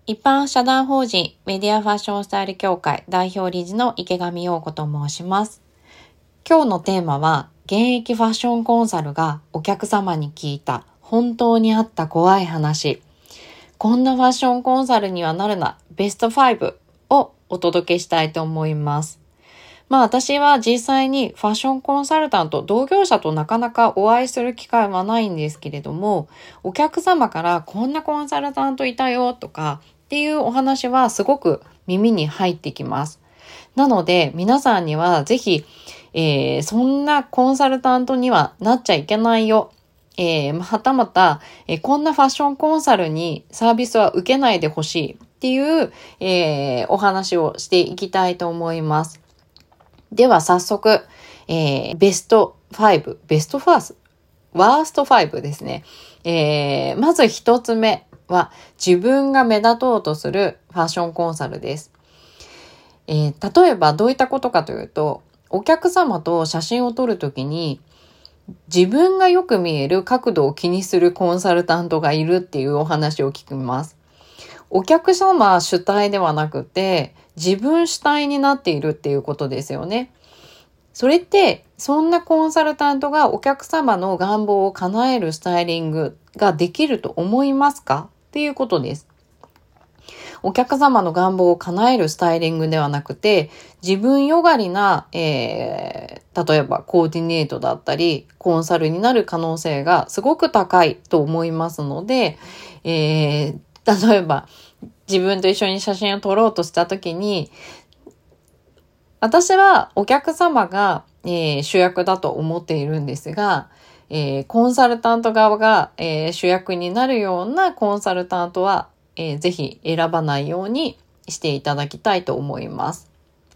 一般社団法人メディアファッションスタイル協会代表理事の池上陽子と申します。今日のテーマは、現役ファッションコンサルがお客様に聞いた本当にあった怖い話。こんなファッションコンサルにはなるな、ベスト5をお届けしたいと思います。私は実際にファッションコンサルタント、同業者となかなかお会いする機会はないんですけれども、お客様からこんなコンサルタントいたよとかっていうお話はすごく耳に入ってきます。なので皆さんにはぜひ、そんなコンサルタントにはなっちゃいけないよ。はたまた、こんなファッションコンサルにサービスは受けないでほしいっていう、お話をしていきたいと思います。では早速、ベスト5、ワースト5ですね。まず一つ目は自分が目立とうとするファッションコンサルです。例えばどういったことかというと、お客様と写真を撮るときに自分がよく見える角度を気にするコンサルタントがいるっていうお話を聞きます。お客様主体ではなくて自分主体になっているっていうことですよね。それってそんなコンサルタントがお客様の願望を叶えるスタイリングができると思いますかっていうことです。お客様の願望を叶えるスタイリングではなくて、自分よがりな、例えばコーディネートだったりコンサルになる可能性がすごく高いと思いますので、例えば自分と一緒に写真を撮ろうとしたときに、私はお客様が、主役だと思っているんですが、コンサルタント側が、主役になるようなコンサルタントは、ぜひ選ばないようにしていただきたいと思います。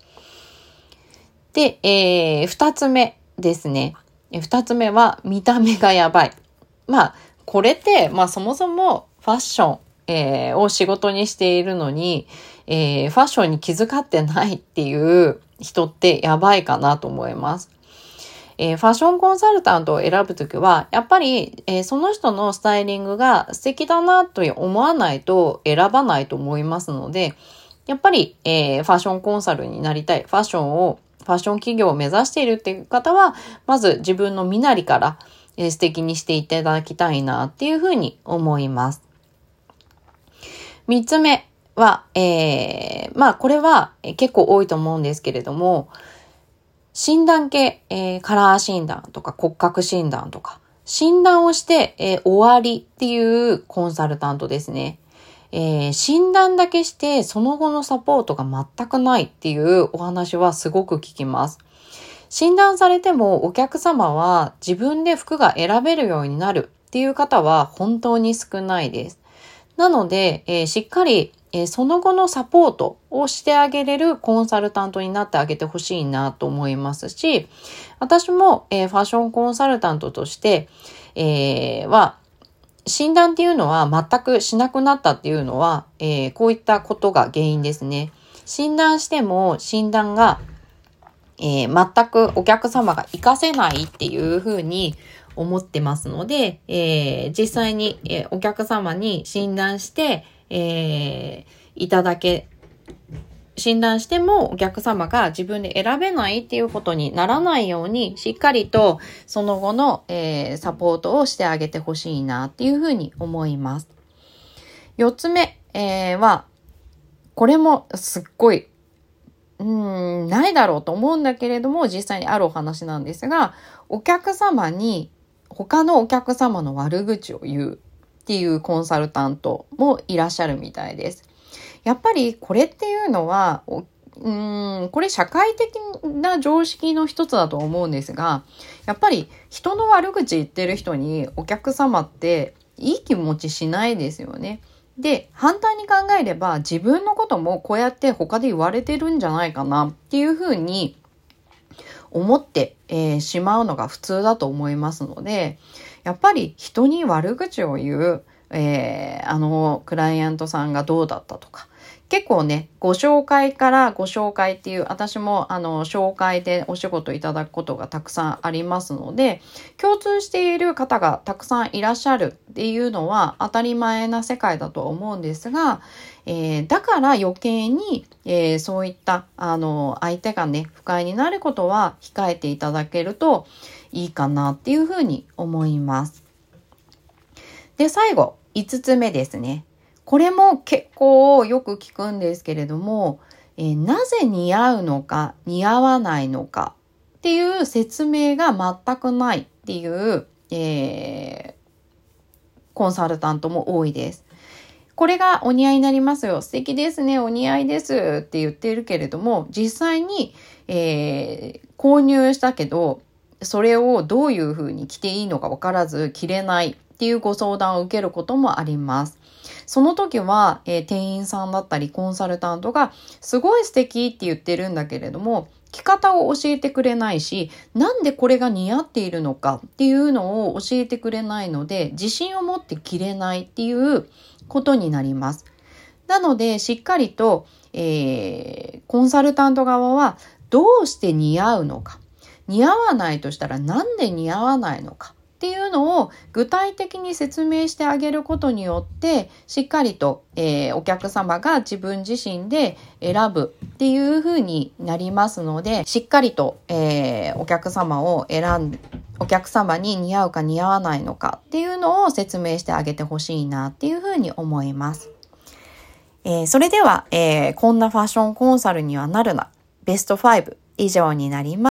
で、二つ目ですね。二つ目は見た目がやばい。これって、そもそもファッション、を仕事にしているのに、ファッションに気遣ってないっていう人ってやばいかなと思います。ファッションコンサルタントを選ぶときは、やっぱり、その人のスタイリングが素敵だなと思わないと選ばないと思いますので、やっぱり、ファッションコンサルになりたい、ファッション企業を目指しているっていう方は、まず自分の身なりから、素敵にしていただきたいなっていうふうに思います。三つ目は、これは結構多いと思うんですけれども、診断系、カラー診断とか骨格診断とか、診断をして、終わりっていうコンサルタントですね。診断だけしてその後のサポートが全くないっていうお話はすごく聞きます。診断されてもお客様は自分で服が選べるようになるっていう方は本当に少ないです。なので、しっかり、その後のサポートをしてあげれるコンサルタントになってあげてほしいなと思いますし、私も、ファッションコンサルタントとして、診断っていうのは全くしなくなったっていうのは、こういったことが原因ですね。診断しても診断が、全くお客様が活かせないっていうふうに思ってますので、実際に、お客様に診断して、診断してもお客様が自分で選べないっていうことにならないように、しっかりとその後の、サポートをしてあげてほしいなっていうふうに思います。四つ目、は、これもすっごいないだろうと思うんだけれども、実際にあるお話なんですが、お客様に他のお客様の悪口を言うっていうコンサルタントもいらっしゃるみたいです。やっぱりこれっていうのは、これ社会的な常識の一つだと思うんですが、やっぱり人の悪口言ってる人にお客様っていい気持ちしないですよね。で、反対に考えれば自分のこともこうやって他で言われてるんじゃないかなっていうふうに思って、しまうのが普通だと思いますので、やっぱり人に悪口を言う、クライアントさんがどうだったとか、 結構ね、ご紹介からご紹介っていう、私も紹介でお仕事いただくことがたくさんありますので、共通している方がたくさんいらっしゃるっていうのは当たり前な世界だと思うんですが、だから余計に、そういった相手がね、不快になることは控えていただけるといいかなっていうふうに思います。で、最後、5つ目ですね。これも結構よく聞くんですけれども、なぜ似合うのか似合わないのかっていう説明が全くないっていう、コンサルタントも多いです。これがお似合いになりますよ。素敵ですね。お似合いですって言っているけれども、実際に、購入したけど、それをどういうふうに着ていいのか分からず着れないっていうご相談を受けることもあります。その時は、店員さんだったりコンサルタントがすごい素敵って言ってるんだけれども、着方を教えてくれないし、なんでこれが似合っているのかっていうのを教えてくれないので、自信を持って着れないっていうことになります。なので、しっかりと、コンサルタント側はどうして似合うのか、似合わないとしたらなんで似合わないのかっていうのを具体的に説明してあげることによって、しっかりと、お客様が自分自身で選ぶっていう風になりますので、しっかりと、お客様に似合うか似合わないのかっていうのを説明してあげてほしいなっていう風に思います。それでは、こんなファッションコンサルにはなるなベスト5以上になります。